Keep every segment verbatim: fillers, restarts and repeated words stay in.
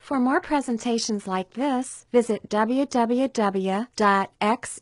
For more presentations like this, visit w w w dot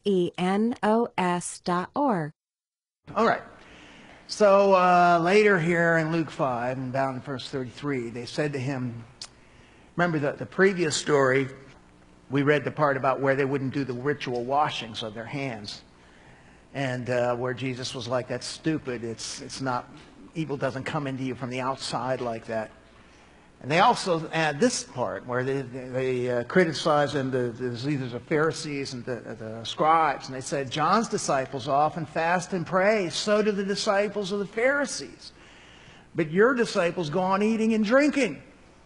xenos dot org. All right. So uh, later here in Luke five, and down in verse thirty-three, they said to him, remember the, the previous story, we read the part about where they wouldn't do the ritual washings of their hands. And uh, where Jesus was like, that's stupid. It's, it's not, evil doesn't come into you from the outside like that. And they also add this part where they, they uh, criticize them, the, the leaders of Pharisees and the, the scribes. And they said, John's disciples often fast and pray. So do the disciples of the Pharisees. But your disciples go on eating and drinking.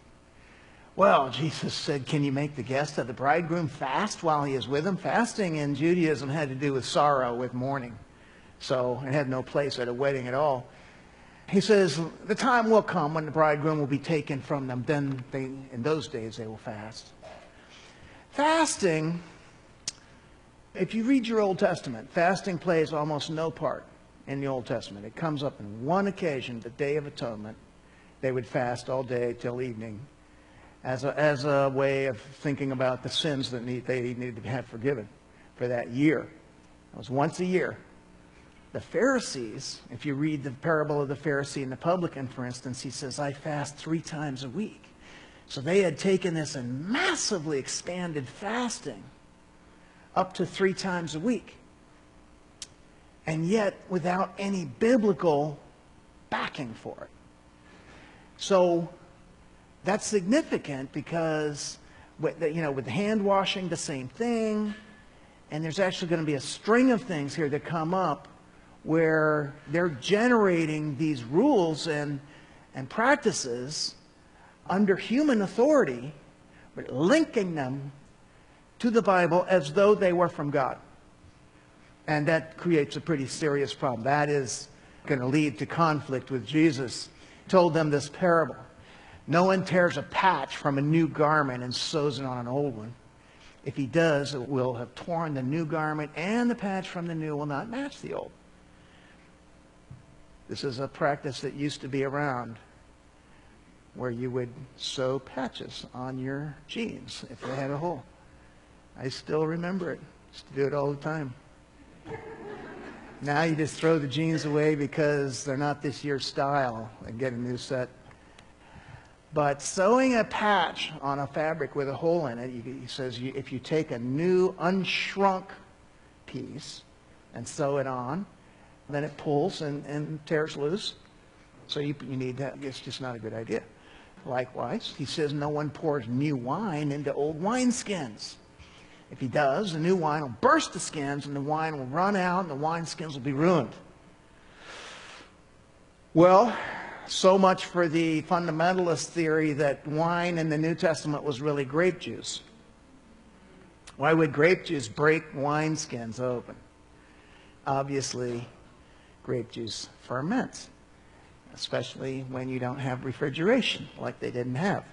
Well, Jesus said, can you make the guest of the bridegroom fast while he is with him? Fasting in Judaism had to do with sorrow, with mourning. So it had no place at a wedding at all. He says, the time will come when the bridegroom will be taken from them. Then they, in those days they will fast. Fasting, if you read your Old Testament, fasting plays almost no part in the Old Testament. It comes up in one occasion, the Day of Atonement. They would fast all day till evening as a, as a way of thinking about the sins that need, they needed to have forgiven for that year. It was once a year. The Pharisees, if you read the parable of the Pharisee and the publican, for instance, he says, I fast three times a week. So they had taken this and massively expanded fasting up to three times a week. And yet without any biblical backing for it. So that's significant because, with the, you know, with the hand washing, the same thing. And there's actually going to be a string of things here that come up where they're generating these rules and, and practices under human authority, but linking them to the Bible as though they were from God. And that creates a pretty serious problem. That is going to lead to conflict with Jesus. He told them this parable. No one tears a patch from a new garment and sews it on an old one. If he does, it will have torn the new garment, and the patch from the new will not match the old. This is a practice that used to be around where you would sew patches on your jeans if they had a hole. I still remember it. Used to do it all the time. Now you just throw the jeans away because they're not this year's style and get a new set. But sewing a patch on a fabric with a hole in it, he says you, if you take a new unshrunk piece and sew it on, then it pulls and, and tears loose. So you, you need that. It's just not a good idea. Likewise, he says no one pours new wine into old wineskins. If he does, the new wine will burst the skins and the wine will run out and the wineskins will be ruined. Well, so much for the fundamentalist theory that wine in the New Testament was really grape juice. Why would grape juice break wineskins open? Obviously, grape juice ferments, especially when you don't have refrigeration like they didn't have.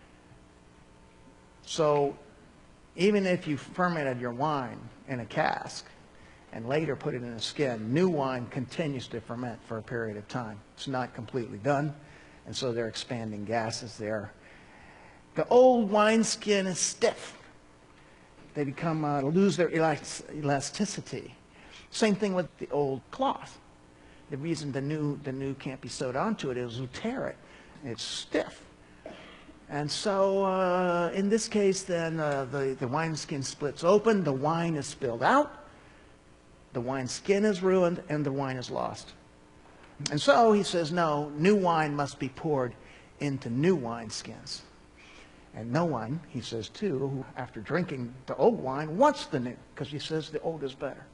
So even if you fermented your wine in a cask and later put it in a skin, new wine continues to ferment for a period of time. It's not completely done, and so they're expanding gases there. The old wineskin is stiff. They become uh, lose their elasticity. Same thing with the old cloth. The reason the new the new can't be sewed onto it is you tear it. It's stiff. And so uh, in this case, then uh, the, the wineskin splits open, the wine is spilled out, the wineskin is ruined, and the wine is lost. And so he says, no, new wine must be poured into new wineskins. And no one, he says too, who after drinking the old wine wants the new, because he says the old is better.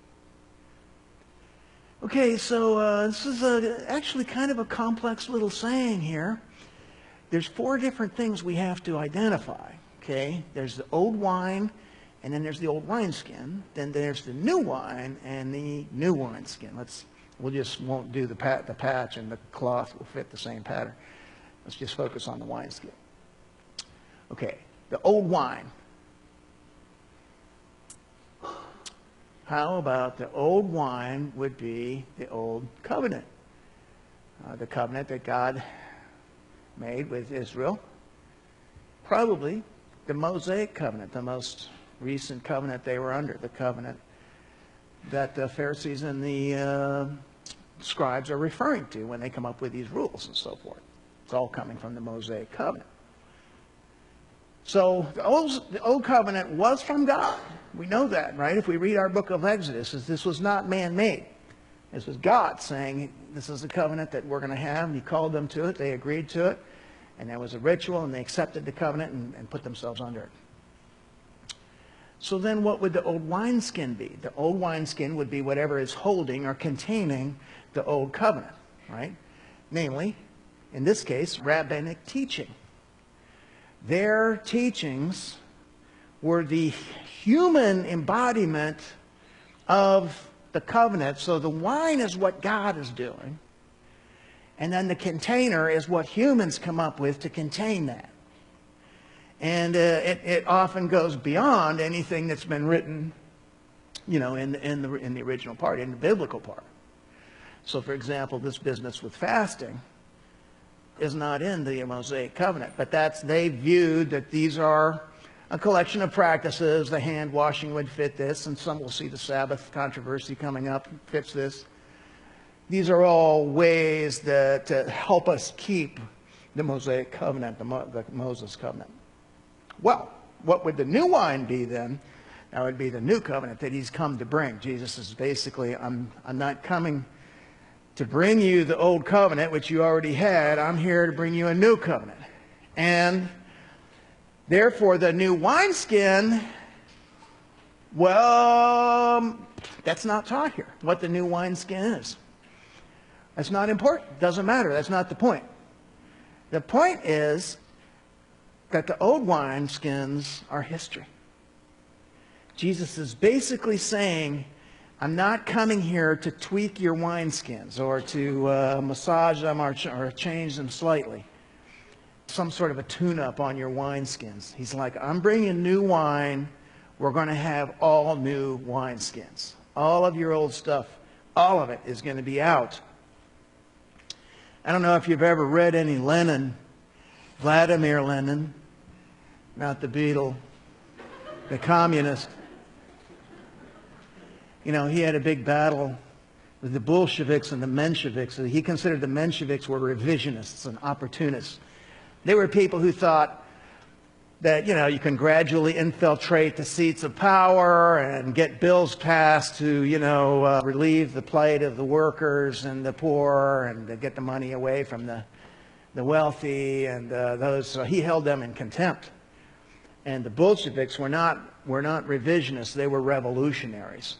Okay, so uh, this is a, actually kind of a complex little saying here. There's four different things we have to identify, okay? There's the old wine, and then there's the old wineskin. Then there's the new wine and the new wineskin. Let's, we'll just won't do the, pat, the patch, and the cloth will fit the same pattern. Let's just focus on the wineskin. Okay, the old wine. How about the old wine would be the old covenant? Uh, the covenant that God made with Israel. Probably the Mosaic covenant, the most recent covenant they were under, the covenant that the Pharisees and the uh, scribes are referring to when they come up with these rules and so forth. It's all coming from the Mosaic covenant. So the old, the old covenant was from God. We know that, right? If we read our book of Exodus, this was not man-made. This was God saying, this is the covenant that we're going to have. And he called them to it. They agreed to it. And there was a ritual, and they accepted the covenant and, and put themselves under it. So then what would the old wineskin be? The old wineskin would be whatever is holding or containing the old covenant, right? Namely, in this case, rabbinic teaching. Their teachings were the human embodiment of the covenant. So the wine is what God is doing. And then the container is what humans come up with to contain that. And uh, it, it often goes beyond anything that's been written, you know, in, in, the, in the original part, in the biblical part. So, for example, this business with fasting is not in the Mosaic covenant. But that's, they viewed that these are a collection of practices. The hand washing would fit this, and some will see the Sabbath controversy coming up fits this. These are all ways that uh, help us keep the Mosaic covenant, the, Mo the Moses covenant. Well, what would the new wine be then? That would be the new covenant that he's come to bring. Jesus is basically, I'm, I'm not coming to bring you the old covenant, which you already had. I'm here to bring you a new covenant. And therefore, the new wineskin, well, that's not taught here, what the new wineskin is. That's not important. Doesn't matter. That's not the point. The point is that the old wineskins are history. Jesus is basically saying, I'm not coming here to tweak your wineskins or to uh, massage them or, ch or change them slightly. Some sort of a tune-up on your wineskins. He's like, I'm bringing new wine. We're going to have all new wineskins. All of your old stuff, all of it is going to be out. I don't know if you've ever read any Lenin, Vladimir Lenin, not the Beatle, the communist. You know, he had a big battle with the Bolsheviks and the Mensheviks. He considered the Mensheviks were revisionists and opportunists. They were people who thought that, you know, you can gradually infiltrate the seats of power and get bills passed to, you know, uh, relieve the plight of the workers and the poor and to get the money away from the, the wealthy and uh, those. So he held them in contempt. And the Bolsheviks were not, were not revisionists. They were revolutionaries.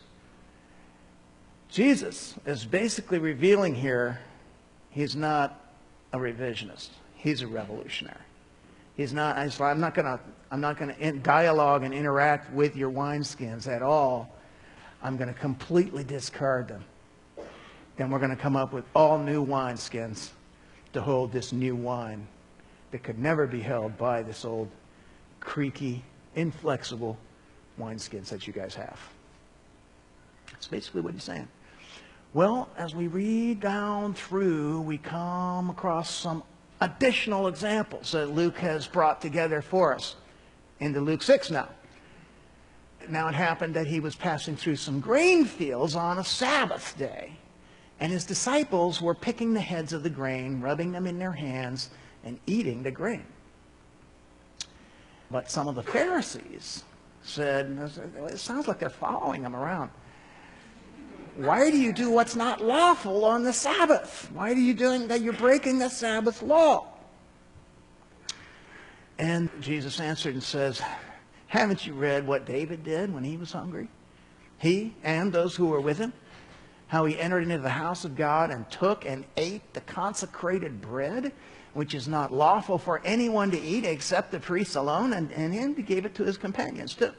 Jesus is basically revealing here he's not a revisionist. He's a revolutionary. He's not, I'm not going to, I'm not going to dialogue and interact with your wineskins at all. I'm going to completely discard them. Then we're going to come up with all new wineskins to hold this new wine that could never be held by this old creaky, inflexible wineskins that you guys have. That's basically what he's saying. Well, as we read down through, we come across some additional examples that Luke has brought together for us into Luke six now. Now it happened that he was passing through some grain fields on a Sabbath day, and his disciples were picking the heads of the grain, rubbing them in their hands, and eating the grain. But some of the Pharisees said, it sounds like they're following him around. Why do you do what's not lawful on the Sabbath? Why are you doing that? You're breaking the Sabbath law. And Jesus answered and says, haven't you read what David did when he was hungry? He and those who were with him, how he entered into the house of God and took and ate the consecrated bread, which is not lawful for anyone to eat except the priests alone, and, and him he gave it to his companions too.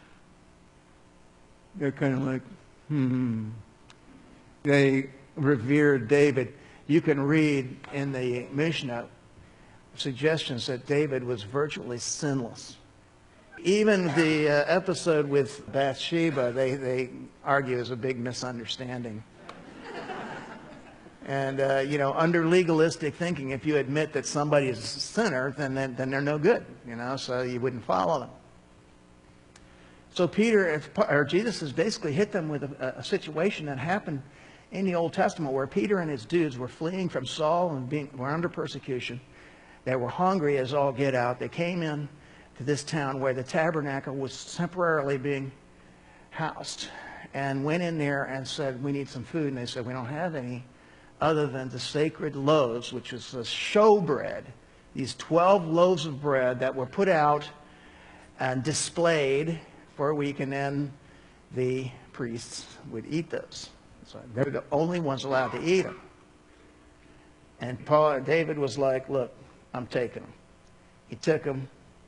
They're kind of like, hmm. They revered David. You can read in the Mishnah suggestions that David was virtually sinless. Even the uh, episode with Bathsheba, they, they argue is a big misunderstanding. And, uh, you know, under legalistic thinking, if you admit that somebody is a sinner, then, then, then they're no good, you know, so you wouldn't follow them. So Peter, or Jesus has basically hit them with a, a situation that happened in the Old Testament where Peter and his dudes were fleeing from Saul and being, were under persecution. They were hungry as all get out. They came in to this town where the tabernacle was temporarily being housed and went in there and said, we need some food. And they said, we don't have any other than the sacred loaves, which was the show bread, these twelve loaves of bread that were put out and displayed for a week, and then the priests would eat those. So they were the only ones allowed to eat them. And Paul, David was like, look, I'm taking them. He took them,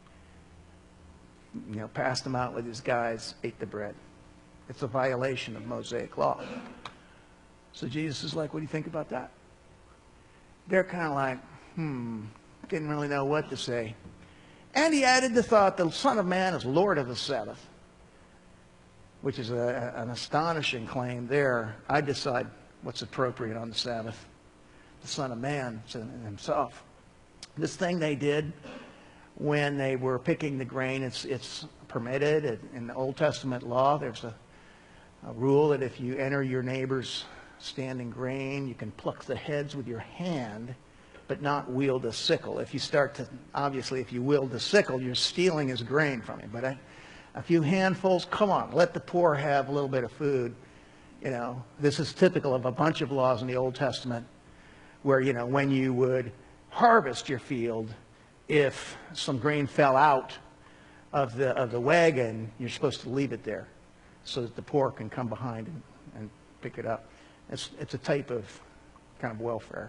you know, passed them out with his guys, ate the bread. It's a violation of Mosaic law. So Jesus is like, what do you think about that? They're kind of like, hmm, didn't really know what to say. And he added the thought, the Son of Man is Lord of the Sabbath, which is a, an astonishing claim there. I decide what's appropriate on the Sabbath. The Son of Man himself. This thing they did when they were picking the grain, it's, it's permitted. In the Old Testament law, there's a, a rule that if you enter your neighbor's standing grain, you can pluck the heads with your hand, but not wield a sickle. If you start to, obviously, if you wield the sickle, you're stealing his grain from him. But I, a few handfuls, come on, let the poor have a little bit of food. You know, this is typical of a bunch of laws in the Old Testament where, you know, when you would harvest your field, if some grain fell out of the, of the wagon, you're supposed to leave it there so that the poor can come behind and, and pick it up. It's, it's a type of kind of welfare.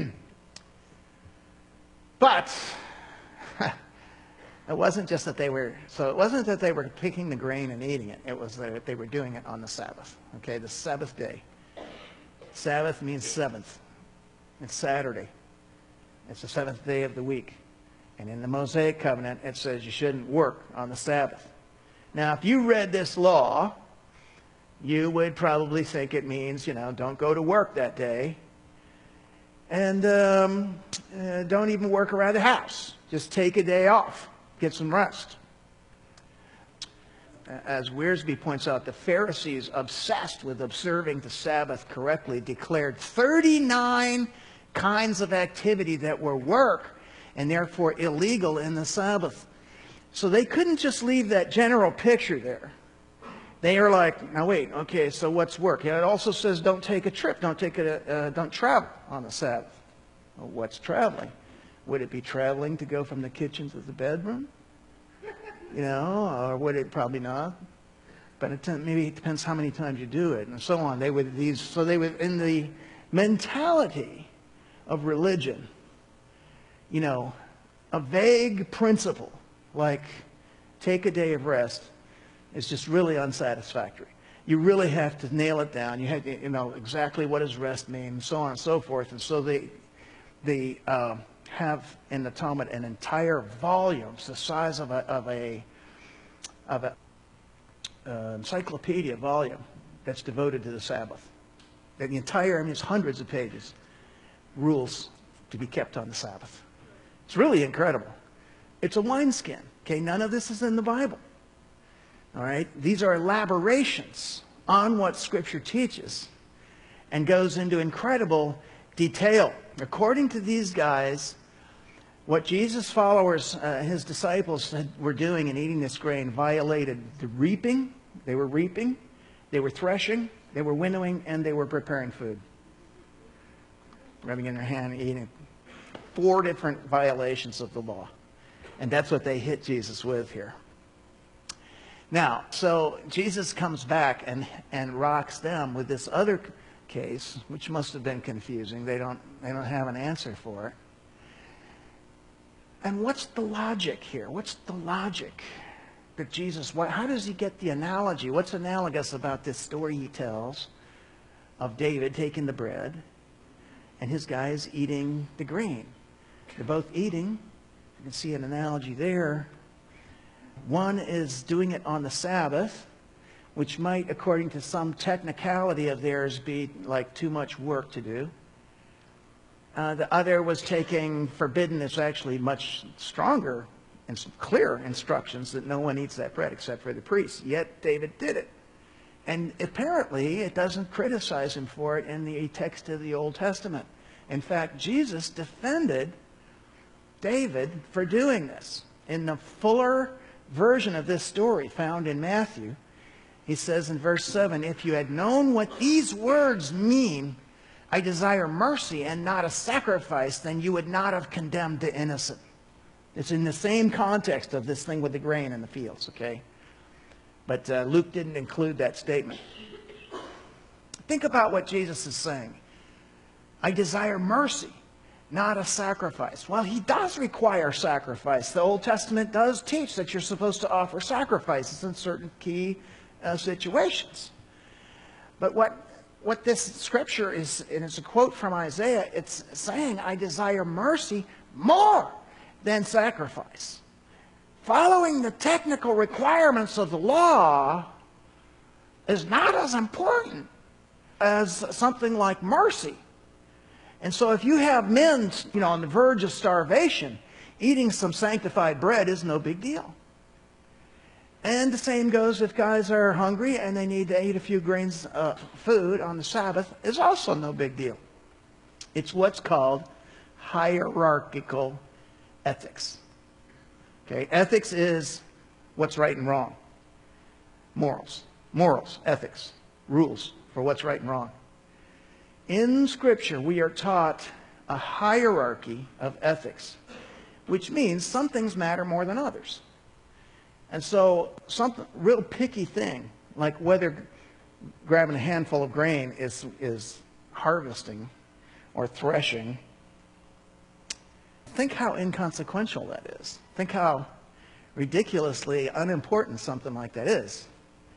But it wasn't just that they were, so it wasn't that they were picking the grain and eating it. It was that they were doing it on the Sabbath, okay, the Sabbath day. Sabbath means seventh. It's Saturday. It's the seventh day of the week. And in the Mosaic covenant, it says you shouldn't work on the Sabbath. Now, if you read this law, you would probably think it means, you know, don't go to work that day. And um, uh, don't even work around the house. Just take a day off. Get some rest. As Wiersbe points out, the Pharisees, obsessed with observing the Sabbath correctly, declared thirty-nine kinds of activity that were work and therefore illegal in the Sabbath. So they couldn't just leave that general picture there. They are like, now wait, okay, so what's work? Yeah, it also says don't take a trip, don't take a, uh, don't travel on the Sabbath. Well, what's traveling? Would it be traveling to go from the kitchen to the bedroom? You know, or would it? Probably not. But it, maybe it depends how many times you do it, and so on. They would these, so they would, in the mentality of religion, you know, a vague principle like take a day of rest is just really unsatisfactory. You really have to nail it down. You have to, you know, exactly what does rest mean, and so on and so forth. And so they, they uh, have in the Talmud an entire volume, the size of a of a of a uh, encyclopedia volume that's devoted to the Sabbath. And the entire, I mean, it's hundreds of pages, rules to be kept on the Sabbath. It's really incredible. It's a wineskin. Okay, none of this is in the Bible. All right, these are elaborations on what Scripture teaches and goes into incredible detail. According to these guys, what Jesus' followers, uh, his disciples, had, were doing in eating this grain violated the reaping. They were reaping, they were threshing, they were winnowing, and they were preparing food. Rubbing in their hand and eating. Four different violations of the law. And that's what they hit Jesus with here. Now, so Jesus comes back and, and rocks them with this other case, which must have been confusing. They don't, they don't have an answer for it. And what's the logic here? What's the logic that Jesus, what, how does he get the analogy? What's analogous about this story he tells of David taking the bread and his guys eating the grain? They're both eating. You can see an analogy there. One is doing it on the Sabbath, which might, according to some technicality of theirs, be like too much work to do. Uh, the other was taking forbidden is actually much stronger and clearer instructions that no one eats that bread except for the priests. Yet David did it. And apparently it doesn't criticize him for it in the text of the Old Testament. In fact, Jesus defended David for doing this. In the fuller version of this story found in Matthew, he says in verse seven, if you had known what these words mean, I desire mercy and not a sacrifice, then you would not have condemned the innocent. It's in the same context of this thing with the grain in the fields, okay? But uh, Luke didn't include that statement. Think about what Jesus is saying. I desire mercy, not a sacrifice. Well, he does require sacrifice. The Old Testament does teach that you're supposed to offer sacrifices in certain key uh, situations. But what what this scripture is, and it's a quote from Isaiah, it's saying, I desire mercy more than sacrifice. Following the technical requirements of the law is not as important as something like mercy. And so if you have men, you know, on the verge of starvation, eating some sanctified bread is no big deal. And the same goes if guys are hungry and they need to eat a few grains of food on the Sabbath, is also no big deal. It's what's called hierarchical ethics. Okay, ethics is what's right and wrong. Morals, morals, ethics, rules for what's right and wrong. In Scripture, we are taught a hierarchy of ethics, which means some things matter more than others. And so some real picky thing, like whether grabbing a handful of grain is, is harvesting or threshing, think how inconsequential that is. Think how ridiculously unimportant something like that is.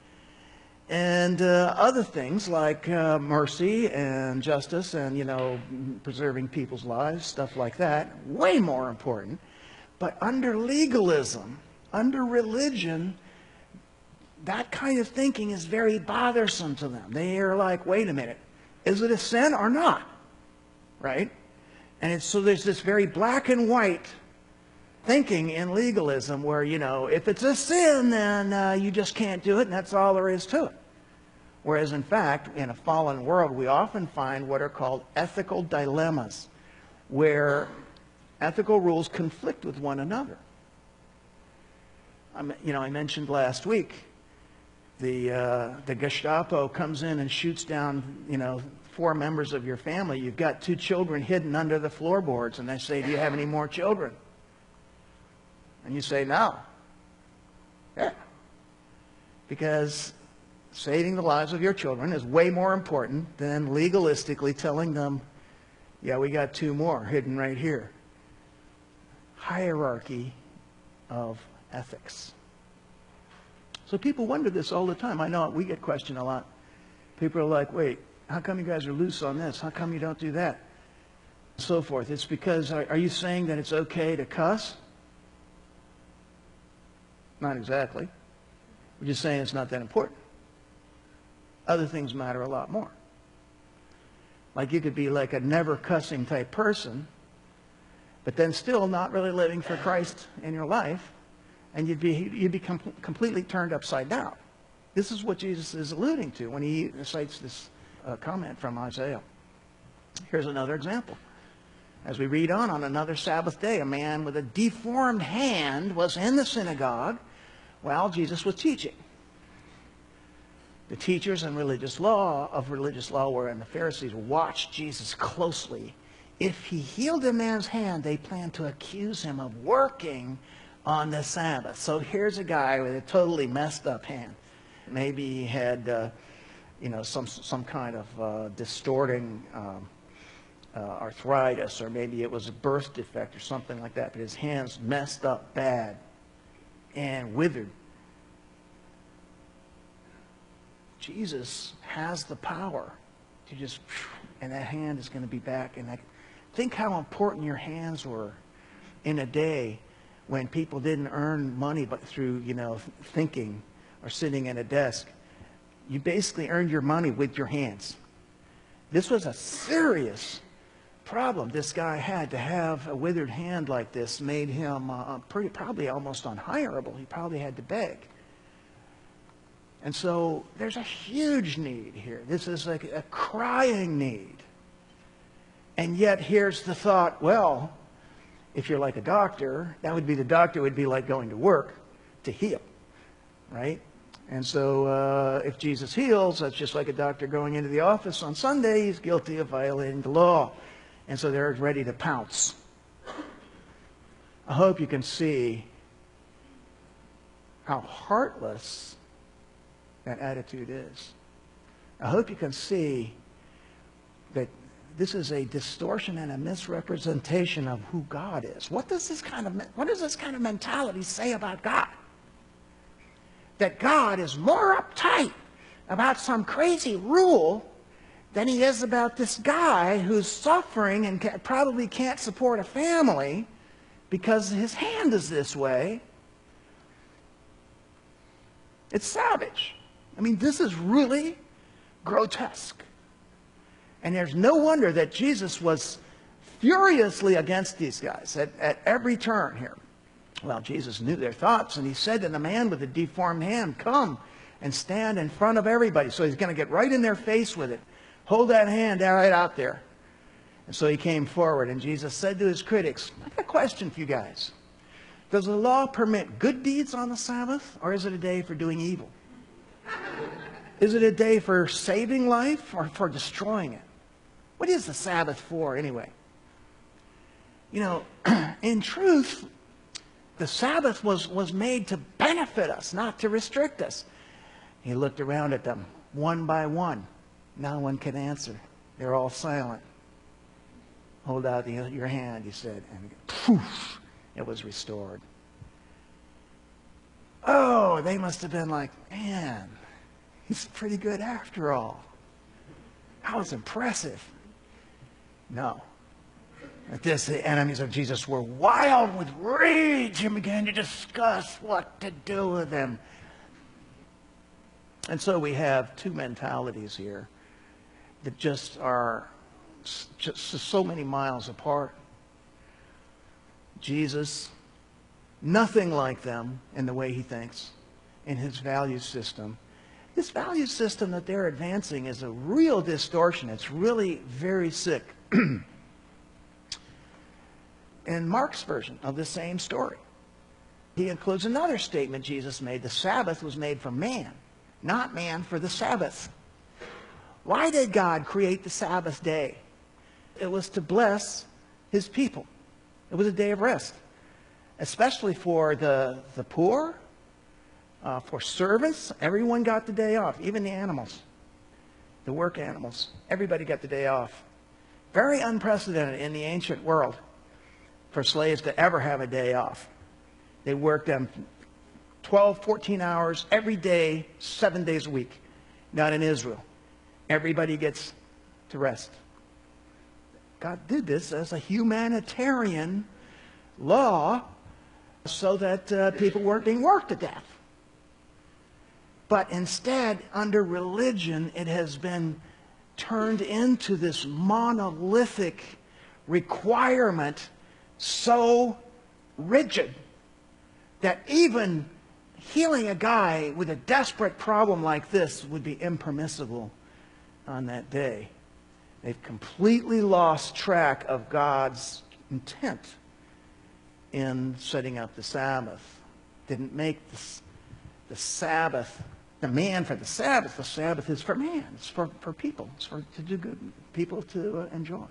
And uh, other things like uh, mercy and justice and, you know, preserving people's lives, stuff like that, way more important. But under legalism, under religion, that kind of thinking is very bothersome to them. They are like, wait a minute, is it a sin or not? Right? And it's, so there's this very black and white thinking in legalism where, you know, if it's a sin, then uh, you just can't do it, and that's all there is to it. Whereas, in fact, in a fallen world, we often find what are called ethical dilemmas, where ethical rules conflict with one another. I, you know, I mentioned last week, the, uh, the Gestapo comes in and shoots down, you know, four members of your family. You've got two children hidden under the floorboards, and they say, do you have any more children? And you say, no. Yeah. Because saving the lives of your children is way more important than legalistically telling them, yeah, we got two more hidden right here. Hierarchy of ethics. So people wonder this all the time. I know we get questioned a lot. People are like, wait, how come you guys are loose on this? How come you don't do that? And so forth. It's because, are, are you saying that it's okay to cuss? Not exactly. We're just saying it's not that important. Other things matter a lot more. Like you could be like a never cussing type person, but then still not really living for Christ in your life, and you'd be, you'd be com- completely turned upside down. This is what Jesus is alluding to when he cites this uh, comment from Isaiah. Here's another example. As we read on, on another Sabbath day, a man with a deformed hand was in the synagogue while Jesus was teaching. The teachers in religious law of religious law were, and the Pharisees watched Jesus closely. If he healed a man's hand, they planned to accuse him of working on the Sabbath. So here's a guy with a totally messed up hand. Maybe he had, uh, you know, some some kind of uh, distorting um, uh, arthritis, or maybe it was a birth defect or something like that. But his hand's messed up bad and withered. Jesus has the power to just, and that hand is going to be back. And I think how important your hands were in a day when people didn't earn money but through, you know, thinking or sitting at a desk. You basically earned your money with your hands. This was a serious problem this guy had. To have a withered hand like this made him uh, pretty, probably almost unhireable. He probably had to beg. And so there's a huge need here. This is like a crying need. And yet here's the thought, well, if you're like a doctor, that would be the doctor would be like going to work to heal, right? And so uh, if Jesus heals, that's just like a doctor going into the office on Sunday. He's guilty of violating the law. And so they're ready to pounce. I hope you can see how heartless that attitude is. I hope you can see that this is a distortion and a misrepresentation of who God is. What does this kind of, what does this kind of mentality say about God? That God is more uptight about some crazy rule than he is about this guy who's suffering and ca- probably can't support a family because his hand is this way. It's savage. I mean, this is really grotesque. And there's no wonder that Jesus was furiously against these guys at, at every turn here. Well, Jesus knew their thoughts, and he said to the man with the deformed hand, come and stand in front of everybody. So he's going to get right in their face with it. Hold that hand right out there. And so he came forward, and Jesus said to his critics, I got a question for you guys. Does the law permit good deeds on the Sabbath, or is it a day for doing evil? Is it a day for saving life or for destroying it? What is the Sabbath for anyway? You know, in truth, the Sabbath was, was made to benefit us, not to restrict us. He looked around at them one by one. No one could answer. They're all silent. Hold out the, your hand, he said, and poof, it was restored. Oh, they must have been like, man, he's pretty good after all. That was impressive. No. At this, the enemies of Jesus were wild with rage and began to discuss what to do with him. And so we have two mentalities here that just are just so many miles apart. Jesus, nothing like them in the way he thinks, in his value system. This value system that they're advancing is a real distortion. It's really very sick. In Mark's version of the same story, he includes another statement Jesus made. The Sabbath was made for man, not man for the Sabbath. Why did God create the Sabbath day? It was to bless his people. It was a day of rest, especially for the, the poor, uh, for servants. Everyone got the day off, even the animals, the work animals. Everybody got the day off. Very unprecedented in the ancient world for slaves to ever have a day off. They worked them twelve, fourteen hours every day, seven days a week. Not in Israel. Everybody gets to rest. God did this as a humanitarian law so that uh, people weren't being worked to death. But instead, under religion, it has been turned into this monolithic requirement, so rigid that even healing a guy with a desperate problem like this would be impermissible on that day. They've completely lost track of God's intent in setting up the Sabbath. Didn't make this, the Sabbath, the man for the Sabbath. The Sabbath is for man. It's for, for people. It's for to do good, people to uh, enjoy.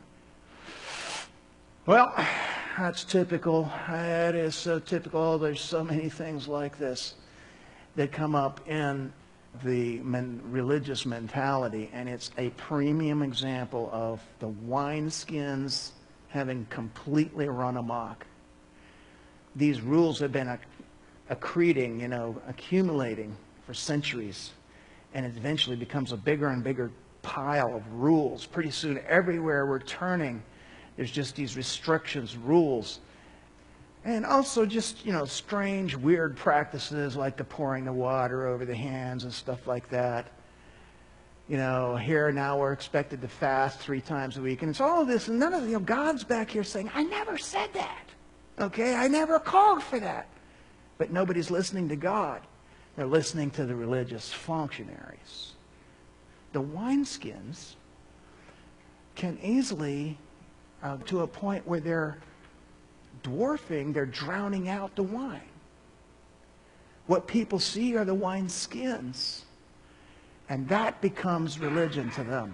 Well, that's typical. That is so typical. There's so many things like this that come up in the men, religious mentality, and it's a premium example of the wineskins having completely run amok. These rules have been accreting, you know, accumulating for centuries, and it eventually becomes a bigger and bigger pile of rules. Pretty soon, everywhere we're turning, there's just these restrictions, rules, and also just, you know, strange, weird practices like the pouring the water over the hands and stuff like that. You know, here now we're expected to fast three times a week. And it's all of this, and none of, you know, God's back here saying, I never said that. Okay? I never called for that. But nobody's listening to God. They're listening to the religious functionaries. The wineskins can easily, uh, to a point where they're dwarfing, they're drowning out the wine. What people see are the wineskins. And that becomes religion to them.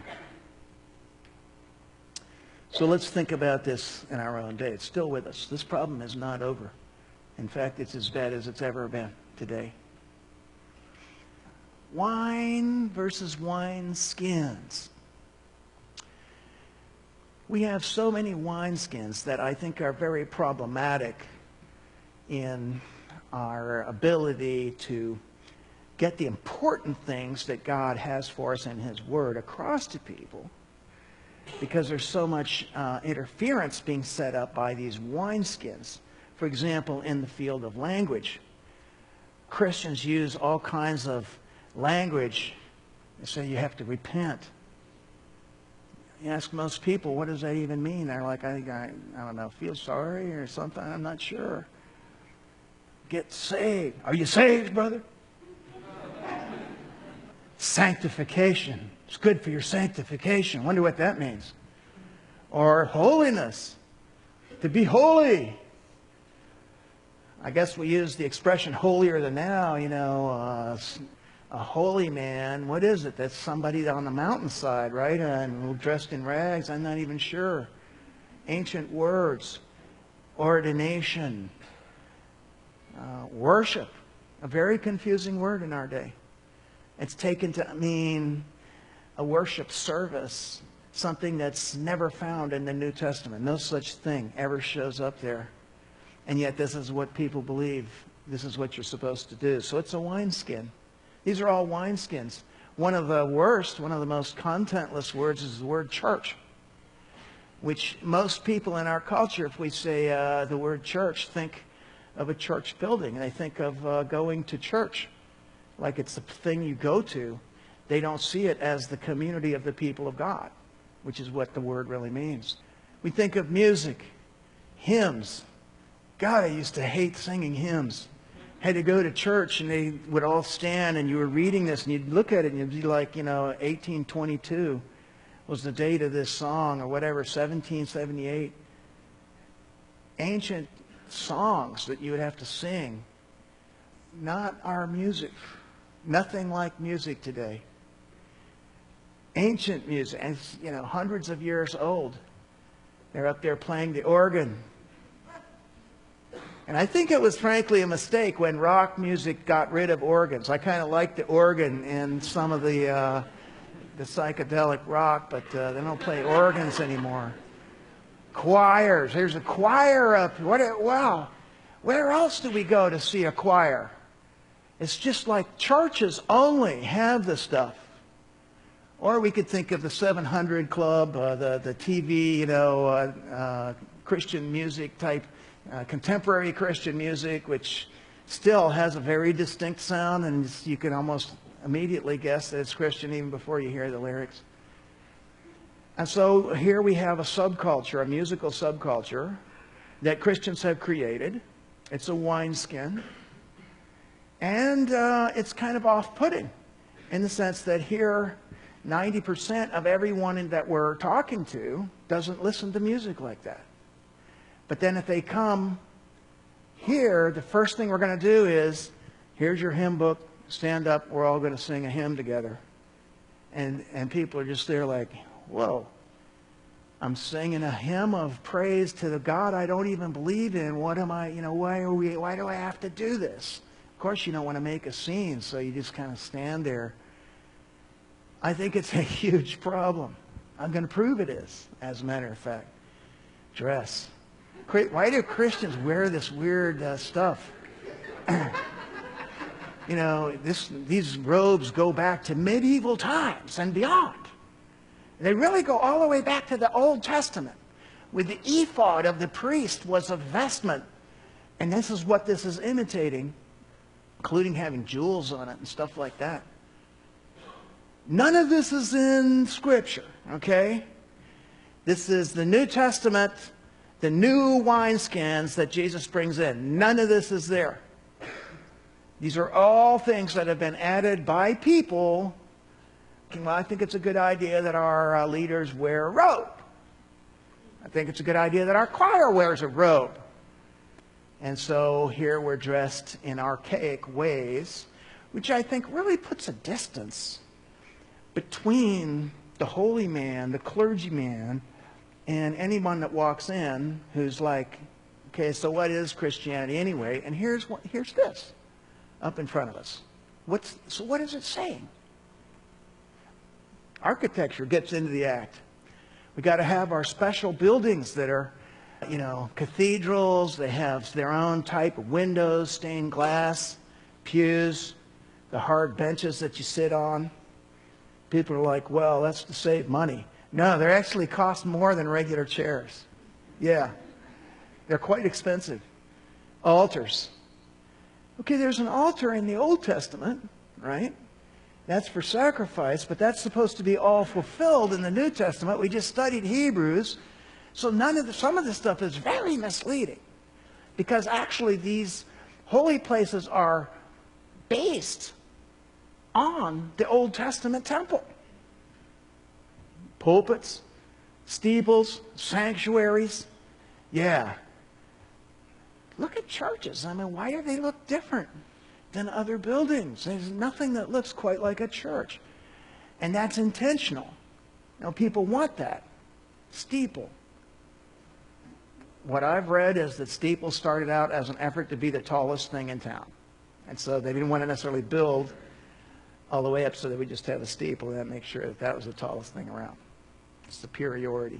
So let's think about this in our own day. It's still with us. This problem is not over. In fact, it's as bad as it's ever been today. Wine versus wine skins. We have so many wineskins that I think are very problematic in our ability to get the important things that God has for us in His Word across to people, because there's so much uh, interference being set up by these wineskins. For example, in the field of language, Christians use all kinds of language. They say you have to repent. You ask most people, what does that even mean? They're like, I, I, I don't know, feel sorry or something. I'm not sure. Get saved. Are you saved, brother? Sanctification. It's good for your sanctification. Wonder what that means. Or holiness. To be holy. I guess we use the expression holier than thou. You know, uh, a holy man. What is it? That's somebody on the mountainside, right? And dressed in rags. I'm not even sure. Ancient words. Ordination. Uh, worship. A very confusing word in our day. It's taken to mean a worship service, something that's never found in the New Testament. No such thing ever shows up there. And yet this is what people believe. This is what you're supposed to do. So it's a wineskin. These are all wineskins. One of the worst, one of the most contentless words is the word church, which most people in our culture, if we say uh, the word church, think of a church building. They think of uh, going to church. Like it's the thing you go to. They don't see it as the community of the people of God, which is what the word really means. We think of music, hymns. God, I used to hate singing hymns. Had to go to church and they would all stand and you were reading this and you'd look at it and you'd be like, you know, eighteen twenty-two was the date of this song or whatever, seventeen seventy-eight. Ancient songs that you would have to sing. Not our music. Nothing like music today. Ancient music, and you know, hundreds of years old. They're up there playing the organ. And I think it was frankly a mistake when rock music got rid of organs. I kind of like the organ in some of the uh, the psychedelic rock, but uh, they don't play organs anymore. Choirs. There's a choir up. What? Wow. Where else do we go to see a choir? It's just like churches only have the stuff. Or we could think of the seven hundred Club, uh, the, the T V, you know, uh, uh, Christian music type, uh, contemporary Christian music, which still has a very distinct sound, and you can almost immediately guess that it's Christian even before you hear the lyrics. And so here we have a subculture, a musical subculture that Christians have created. It's a wineskin. And uh, it's kind of off-putting in the sense that here, ninety percent of everyone that we're talking to doesn't listen to music like that. But then if they come here, the first thing we're going to do is, here's your hymn book, stand up, we're all going to sing a hymn together. And, and people are just there like, whoa, I'm singing a hymn of praise to the God I don't even believe in. What am I, you know, why are we, why do I have to do this? Of course, you don't want to make a scene, so you just kind of stand there. I think it's a huge problem. I'm going to prove it is, as a matter of fact. Dress. Why do Christians wear this weird uh, stuff? You know, this, these robes go back to medieval times and beyond. They really go all the way back to the Old Testament, with the ephod of the priest was a vestment. And this is what this is imitating, including having jewels on it and stuff like that. None of this is in Scripture, okay? This is the New Testament, the new wineskins that Jesus brings in. None of this is there. These are all things that have been added by people. Well, I think it's a good idea that our uh, leaders wear a robe. I think it's a good idea that our choir wears a robe. And so here we're dressed in archaic ways, which I think really puts a distance between the holy man, the clergyman, and anyone that walks in who's like, okay, so what is Christianity anyway? And here's what, here's this up in front of us. What's, so what is it saying? Architecture gets into the act. We got to have our special buildings that are, you know, cathedrals. They have their own type of windows, stained glass, pews, the hard benches that you sit on. People are like, well, that's to save money. No, they actually cost more than regular chairs. Yeah, they're quite expensive. Altars. Okay, there's an altar in the Old Testament, right? That's for sacrifice, but that's supposed to be all fulfilled in the New Testament. We just studied Hebrews. So none of the, some of this stuff is very misleading, because actually these holy places are based on the Old Testament temple. Pulpits, steeples, sanctuaries. Yeah. Look at churches. I mean, why do they look different than other buildings? There's nothing that looks quite like a church. And that's intentional. You know, people want that. Steeple. What I've read is that steeple started out as an effort to be the tallest thing in town. And so they didn't want to necessarily build all the way up so that we just have a steeple and that makes sure that that was the tallest thing around. Superiority.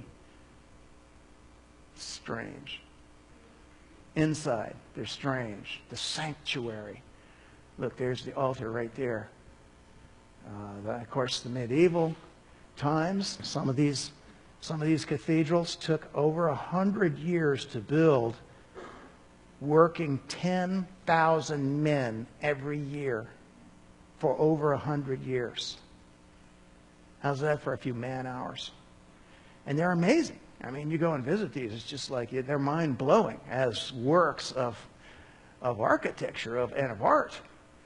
Strange. Inside, they're strange. The sanctuary. Look, there's the altar right there. Uh, the, of course, the medieval times, some of these, some of these cathedrals took over a hundred years to build, working ten thousand men every year for over a hundred years. How's that for a few man hours? And they're amazing. I mean, you go and visit these, it's just like they're mind-blowing as works of, of architecture of, and of art.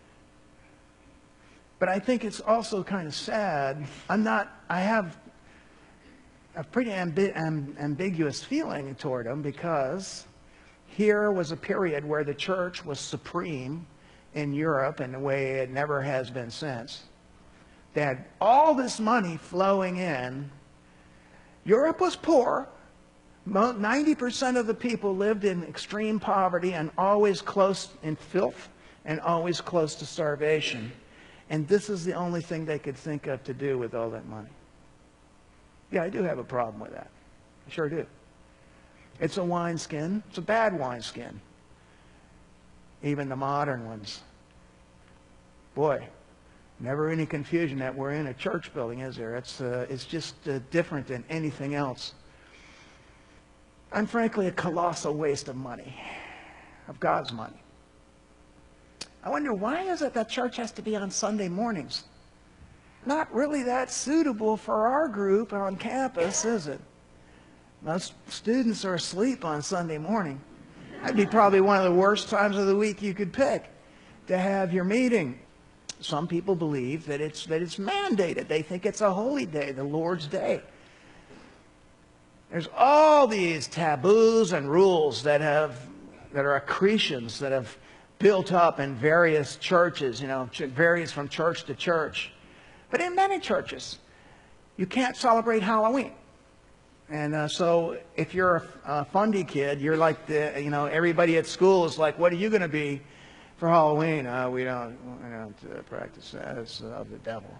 But I think it's also kind of sad. I'm not, I have a pretty ambi amb ambiguous feeling toward them, because here was a period where the church was supreme in Europe in a way it never has been since. They had all this money flowing in. Europe was poor. ninety percent of the people lived in extreme poverty and always close in filth and always close to starvation. And this is the only thing they could think of to do with all that money. Yeah, I do have a problem with that. I sure do. It's a wineskin. It's a bad wineskin. Even the modern ones. Boy, never any confusion that we're in a church building, is there? It's, uh, it's just uh, different than anything else. And frankly, a colossal waste of money, of God's money. I wonder, why is it that church has to be on Sunday mornings? Not really that suitable for our group on campus, is it? Most students are asleep on Sunday morning. That'd be probably one of the worst times of the week you could pick to have your meeting. Some people believe that it's, that it's mandated. They think it's a holy day, the Lord's Day. There's all these taboos and rules that have, that are accretions that have built up in various churches, you know, varies from church to church. But in many churches, you can't celebrate Halloween. And uh, so if you're a, a fundy kid, you're like the, you know, everybody at school is like, what are you going to be for Halloween? Uh, we don't, we don't uh, practice that. It's of the devil.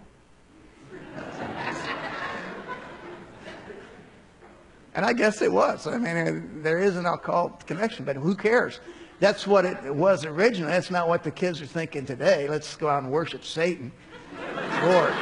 And I guess it was. I mean, there is an occult connection, but who cares? That's what it was originally. That's not what the kids are thinking today. Let's go out and worship Satan. Lord.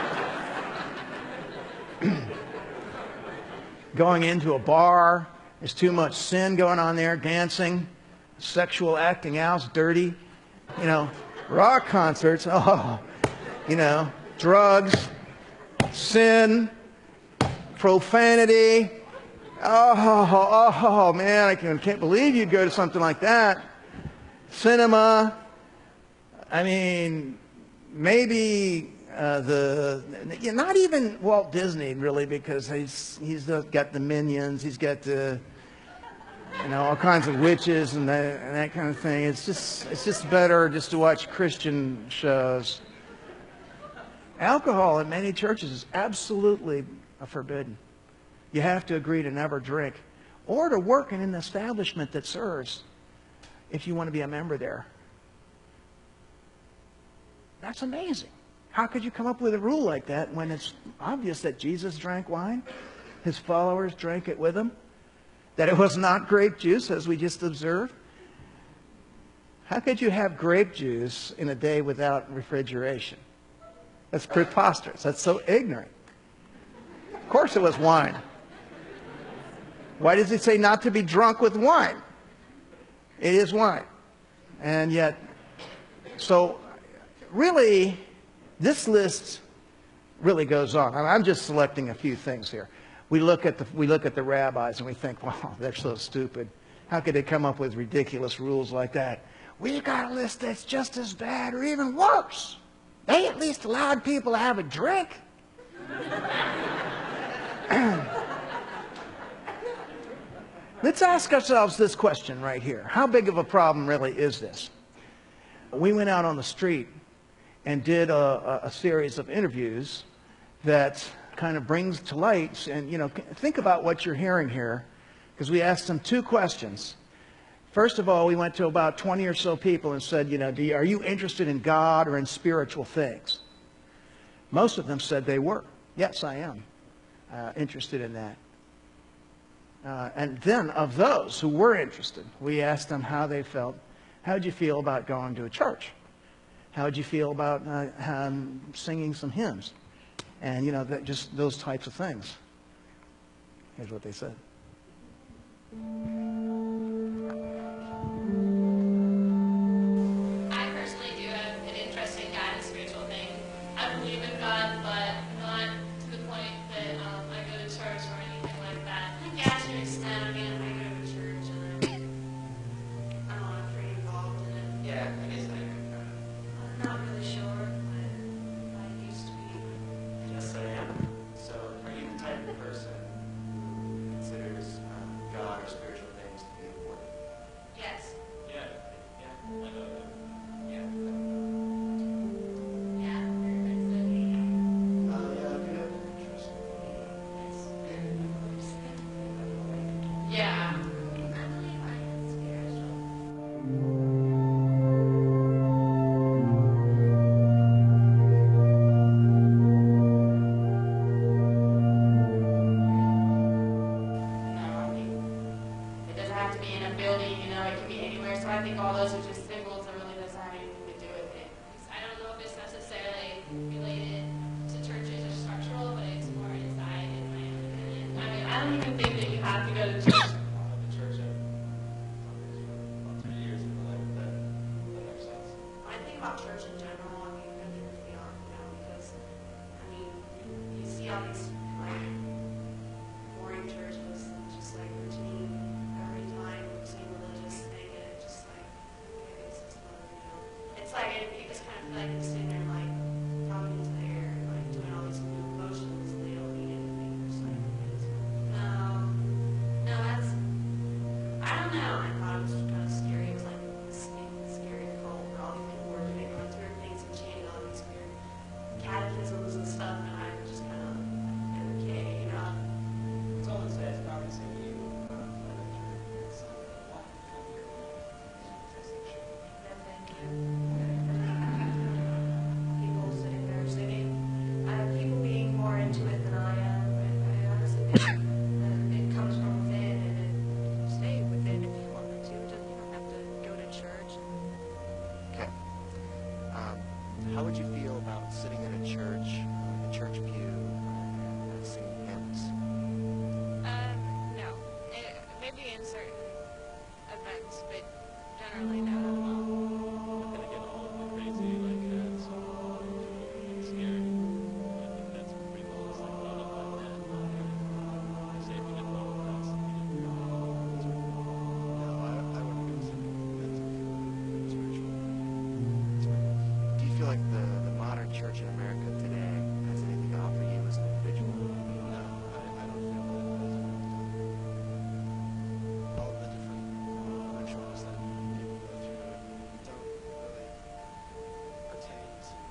Going into a bar, there's too much sin going on there, dancing, sexual acting out, it's dirty. You know, rock concerts, oh, you know, drugs, sin, profanity. Oh, oh, man, I can, can't believe you'd go to something like that. Cinema. I mean, maybe uh, the, not even Walt Disney, really, because he's, he's got the Minions, he's got the, you know, all kinds of witches and that, and that kind of thing. It's just, it's just better just to watch Christian shows. Alcohol in many churches is absolutely forbidden. You have to agree to never drink or to work in an establishment that serves if you want to be a member there. That's amazing. How could you come up with a rule like that when it's obvious that Jesus drank wine, his followers drank it with him, that it was not grape juice, as we just observed? How could you have grape juice in a day without refrigeration? That's preposterous. That's so ignorant. Of course it was wine. Why does it say not to be drunk with wine? It is wine. And yet, so really, this list really goes on. I'm just selecting a few things here. We look at the, we look at the rabbis and we think, wow, they're so stupid. How could they come up with ridiculous rules like that? We got a list that's just as bad or even worse. They at least allowed people to have a drink. Let's ask ourselves this question right here. How big of a problem really is this? We went out on the street and did a, a series of interviews that kind of brings to light, and, you know, think about what you're hearing here, because we asked them two questions. First of all, we went to about twenty or so people and said, you know, do you, are you interested in God or in spiritual things? Most of them said they were. Yes, I am uh, interested in that. Uh, and then of those who were interested, we asked them how they felt. How did you feel about going to a church? How did you feel about uh, um, singing some hymns? And, you know, that, just those types of things. Here's what they said. I personally do have an interest in God and spiritual things. I believe in God, but not to the point that um, I go to church or anything like that. Yeah, to an extent, I mean, I go to church and I'm, I don't know, I'm pretty involved in it. Yeah, I guess I agree. I'm not really sure, but I used to be. Yes, I am. So, are you the type of person who considers um, God or spiritual things to be important? Yes. Yeah, yeah, I know that. Yeah. Yeah, very, very good. Oh, yeah, I do have an interest. Yeah. I believe I am spiritual. No, I mean, it doesn't have to be in a building, you know, it can be anywhere. So I think all those are just symbols and really doesn't have anything to do with it. I don't know if it's necessarily related to churches or structural, but it's more inside, in my opinion. I mean, I don't even think that you have to go to church. Uh, the church I've gone to for about three years in my life, that, that makes sense. I think about church in general, I mean, even church beyond, you know, because, I mean, you see all these, like, boring churches, and just like routine, every time you see religious, they get just like, okay, this is what, you know. It's like, you just kind of feel like you're sitting there, like, talking to the air, like, doing all these new motions, and they don't mean anything, you're just like, okay, this is- no, no, that's, I don't know, I thought it was kind of scary, it was like this big, scary cult, where all these people were doing all these weird things and chanting all these weird catechisms and stuff, and I just kind of, okay, you know. It's always says, probably say you, uh, literature, it's uh, one from your section. People sitting there sitting, I have people being more into it than I am, and I honestly think that it comes from within, and it stay within if you want to. It doesn't, you don't have to go to church. Okay. Um, how would you feel about sitting in a church, uh, a church pew, and uh, singing hymns? Um, no. Eh, maybe in certain events, but generally no. Not gonna get all of the crazy, like, uh, so, uh, scary. I think that's pretty low.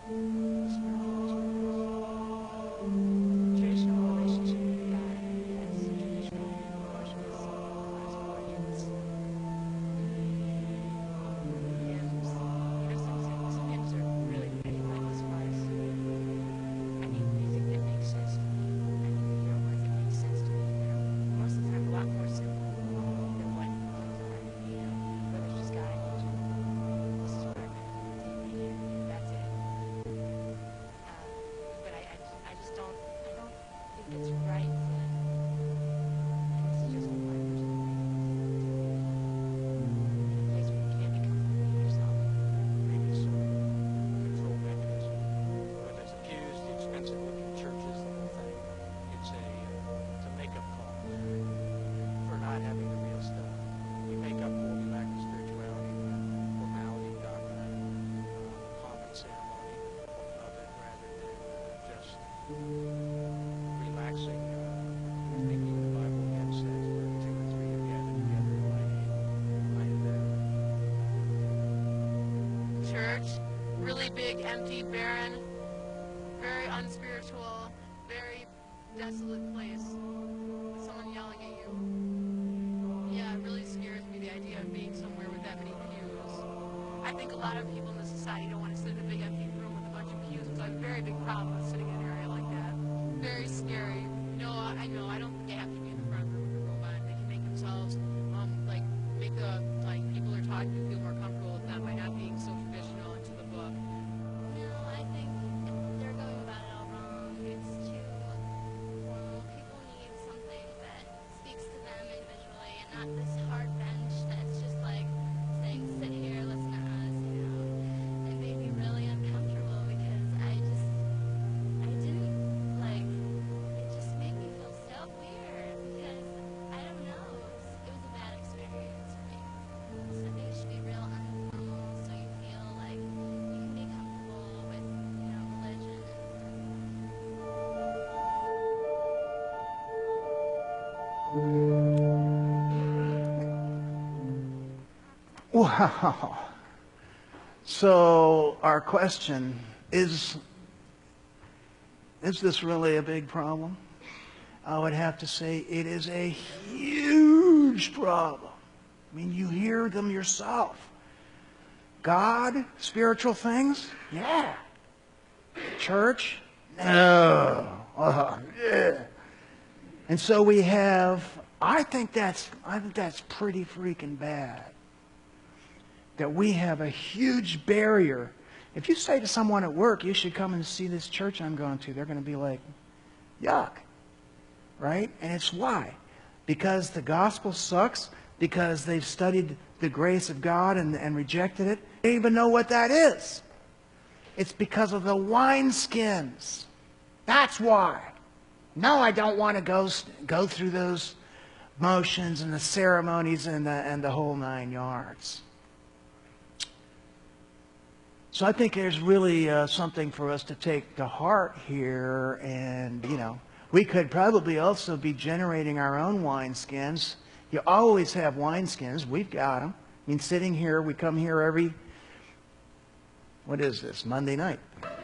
Traditional relationship with God, yes. Traditional worship is has origins. Hymns, you know, some, some, some hymns are really pretty, but as far as any music that makes sense to me, I mean, you know, words that make sense to me, that are most of the time a lot more simple than what hymns are. You know, whether it's just God, I need you. This is what I meant. Take me here. That's it. Um, but I, I, just- I just don't, I don't think it's right to, and this is just my personal opinion, in a place where you can't be comfortable yourself. Maybe some control mechanism. Whether it's the pews, the expensive looking churches, the whole thing. It's a, uh, it's a makeup call for not having the real stuff. We make up for it, we lack the spirituality, the formality, doctrine, uh, pomp and ceremony of it, rather than uh, just relaxing, uh, thinking the Bible again says, where two or three are gathered together in my name, I am there. Church, really big, empty, barren, very unspiritual, very desolate place with someone yelling at you. Yeah, it really scares me, the idea of being somewhere with that many pews. I think a lot of people in this society don't want to sit in a big empty room with a bunch of pews, so I have a very big problem with sitting in an area like that. Very scary. No, I I know, I don't think they have to be in the front room of the robot. They can make themselves, um, like, make the, like, people who are talking to feel more comfortable with them by not being so traditional into the book. No, I think they're going about it all wrong. It's too formal. People need something that speaks to them individually and not this hard bench that's just like saying, sit here, listen to us, you know. It made me really uncomfortable because I just, I didn't, like, it just made me feel so weird because, I don't know, it was, it was a bad experience for me. So I think it should be real informal so you feel like you can be comfortable with, you know, religion and Wow. So our question is, is this really a big problem? I would have to say it is a huge problem. I mean, you hear them yourself. God, spiritual things? Yeah. Church? No. Uh, yeah. And so we have, I think that's, I think that's pretty freaking bad. That we have a huge barrier. If you say to someone at work, you should come and see this church I'm going to, they're going to be like, yuck. Right? And it's why? Because the gospel sucks, because they've studied the grace of God and, and rejected it. They don't even know what that is. It's because of the wineskins. That's why. No, I don't want to go, go through those motions and the ceremonies and the, and the whole nine yards. So I think there's really uh, something for us to take to heart here, and, you know, we could probably also be generating our own wineskins. You always have wineskins. We've got them. I mean, sitting here, we come here every, what is this, Monday night.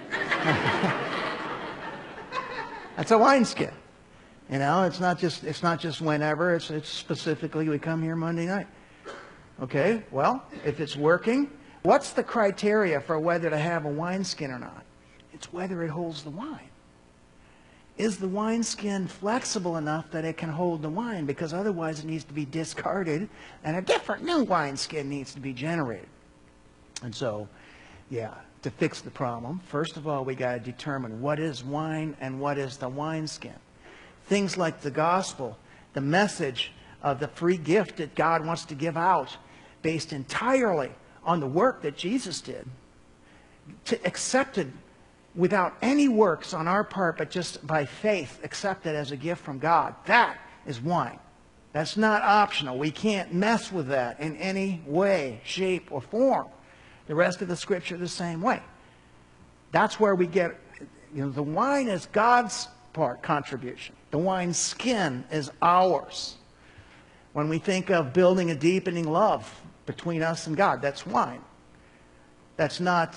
That's a wineskin. You know, it's not just, it's not just whenever. It's, it's specifically, we come here Monday night. Okay, well, if it's working, what's the criteria for whether to have a wineskin or not? It's whether it holds the wine. Is the wineskin flexible enough that it can hold the wine? Because otherwise it needs to be discarded and a different new wineskin needs to be generated. And so, yeah, to fix the problem, first of all, we got to determine what is wine and what is the wineskin. Things like the gospel, the message of the free gift that God wants to give out, based entirely on the work that Jesus did, to accepted without any works on our part, but just by faith, accepted as a gift from God. That is wine. That's not optional. We can't mess with that in any way, shape, or form. The rest of the scripture the same way. That's where we get, you know, the wine is God's part, contribution. The wine skin is ours. When we think of building a deepening love between us and God, that's wine. That's not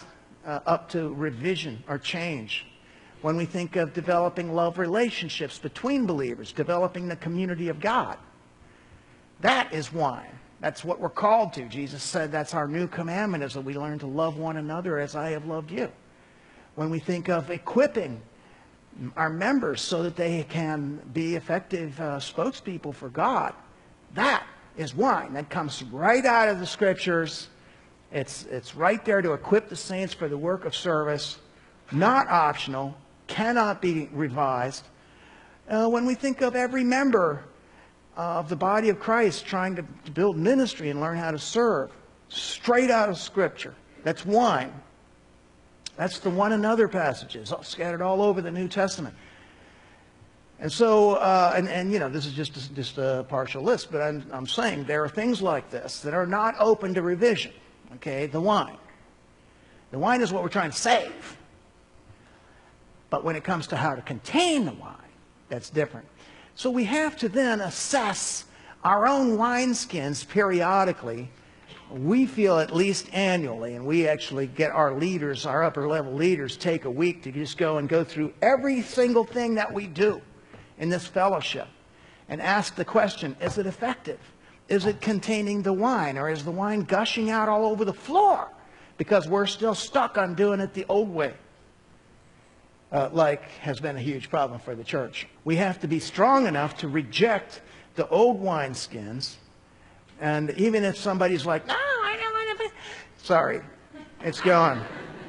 uh, up to revision or change. When we think of developing love relationships between believers, developing the community of God, that is wine. That's what we're called to. Jesus said that's our new commandment, is that we learn to love one another as I have loved you. When we think of equipping our members so that they can be effective uh, spokespeople for God, that is wine. That comes right out of the Scriptures. It's, it's right there to equip the saints for the work of service, not optional, cannot be revised. Uh, when we think of every member of the body of Christ trying to build ministry and learn how to serve, straight out of Scripture, that's wine. That's the one another passages scattered all over the New Testament. And so, uh, and, and you know, this is just a, just a partial list, but I'm, I'm saying there are things like this that are not open to revision. Okay, the wine. The wine is what we're trying to save. But when it comes to how to contain the wine, that's different. So we have to then assess our own wineskins periodically. We feel at least annually, and we actually get our leaders, our upper level leaders, take a week to just go and go through every single thing that we do in this fellowship and ask the question, is it effective? Is it containing the wine, or is the wine gushing out all over the floor because we're still stuck on doing it the old way? Uh, like has been a huge problem for the church. We have to be strong enough to reject the old wineskins. And even if somebody's like, no, I don't want to be... Sorry, it's gone.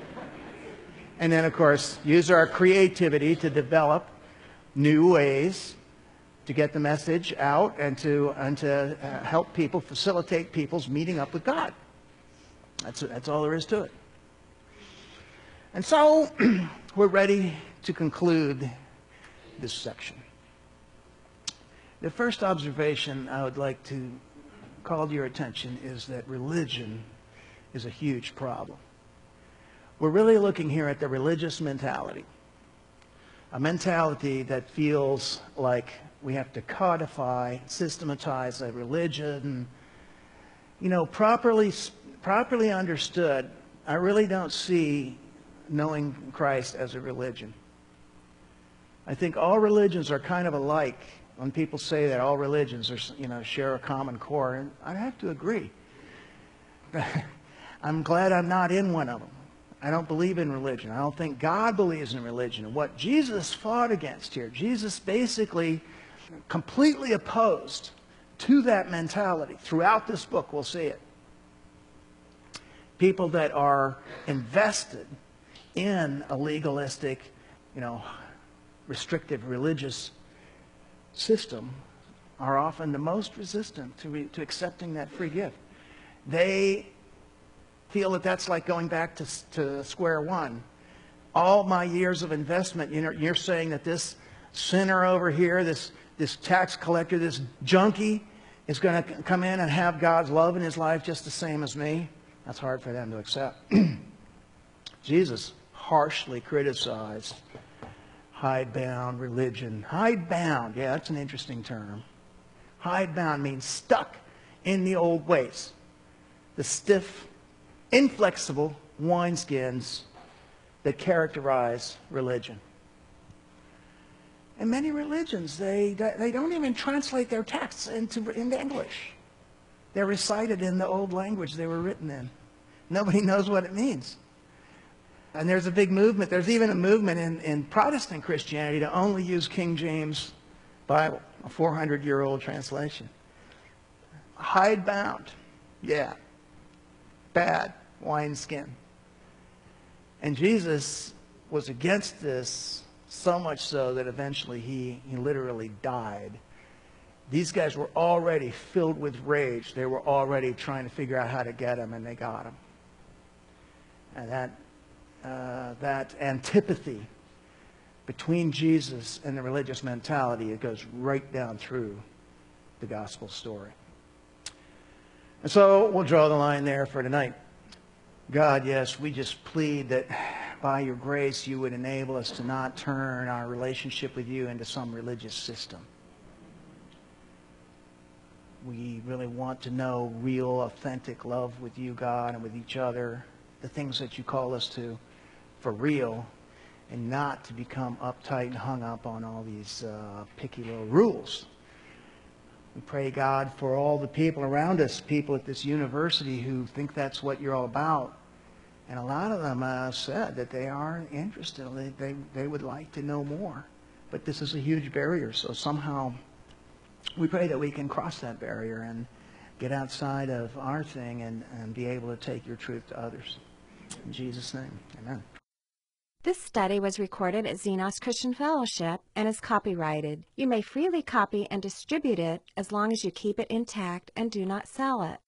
And then, of course, use our creativity to develop new ways to get the message out and to, and to uh, help people, facilitate people's meeting up with God. That's, that's all there is to it. And so, we're ready to conclude this section. The first observation I would like to call to your attention is that religion is a huge problem. We're really looking here at the religious mentality. A mentality that feels like we have to codify, systematize a religion. You know, properly, properly understood, I really don't see knowing Christ as a religion. I think all religions are kind of alike. When people say that all religions are, you know, share a common core, and I have to agree. I'm glad I'm not in one of them. I don't believe in religion. I don't think God believes in religion. And what Jesus fought against here, Jesus basically completely opposed to that mentality. Throughout this book, we'll see it. People that are invested in a legalistic, you know, restrictive religious system are often the most resistant to, re, to accepting that free gift. They feel that that's like going back to, to square one. All my years of investment, you know, you're saying that this sinner over here, this, this tax collector, this junkie, is going to come in and have God's love in his life just the same as me? That's hard for them to accept. Jesus harshly criticized hidebound religion. Hidebound, yeah, that's an interesting term. Hidebound means stuck in the old ways. The stiff, inflexible wineskins that characterize religion. And many religions, they, they don't even translate their texts into, into English. They're recited in the old language they were written in. Nobody knows what it means. And there's a big movement. There's even a movement in, in Protestant Christianity to only use King James Bible, a four hundred year old translation. Hidebound. Yeah. Bad wineskin. And Jesus was against this so much so that eventually he, he literally died. These guys were already filled with rage. They were already trying to figure out how to get him, and they got him. And that Uh, that antipathy between Jesus and the religious mentality, it goes right down through the gospel story. And so we'll draw the line there for tonight. God, yes, we just plead that by your grace you would enable us to not turn our relationship with you into some religious system. We really want to know real, authentic love with you, God, and with each other. the things that you call us to for real, and not to become uptight and hung up on all these uh, picky little rules. We pray, God, for all the people around us, people at this university who think that's what you're all about. And a lot of them uh, said that they are interested. They, they, they would like to know more. But this is a huge barrier. So somehow we pray that we can cross that barrier and get outside of our thing and, and be able to take your truth to others. In Jesus' name, amen. This study was recorded at Xenos Christian Fellowship and is copyrighted. You may freely copy and distribute it as long as you keep it intact and do not sell it.